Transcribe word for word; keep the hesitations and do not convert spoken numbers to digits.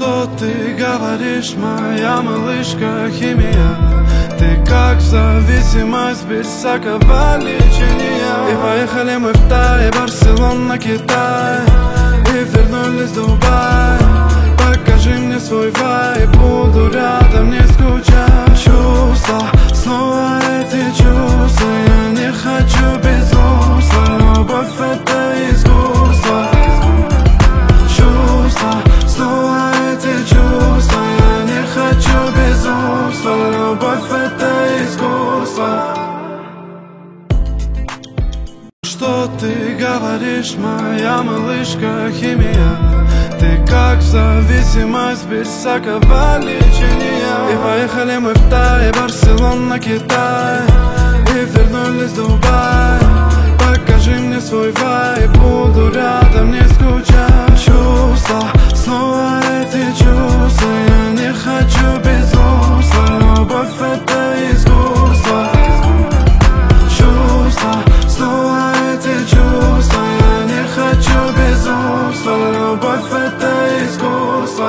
Что ты говоришь, моя малышка, химия? Ты как зависимость без всякого лечения. И поехали мы в Тай, Барселона, Китай, и вернулись в Дубай. Покажи мне свой вайб, буду рядом, не скучай. Чувства, снова эти чувства, я не хочу безумства. Любовь — это искусство. Чувства, снова эти чувства, я не хочу безумства. Любовь — это искусство. Что ты говоришь, моя малышка, химия? Ты как зависимость без всякого лечения. И поехали мы в Тай, Барселона, Китай, и вернулись в Дубай. Покажи мне свой вайб, буду рядом, не скучай. Чувства, снова эти чувства.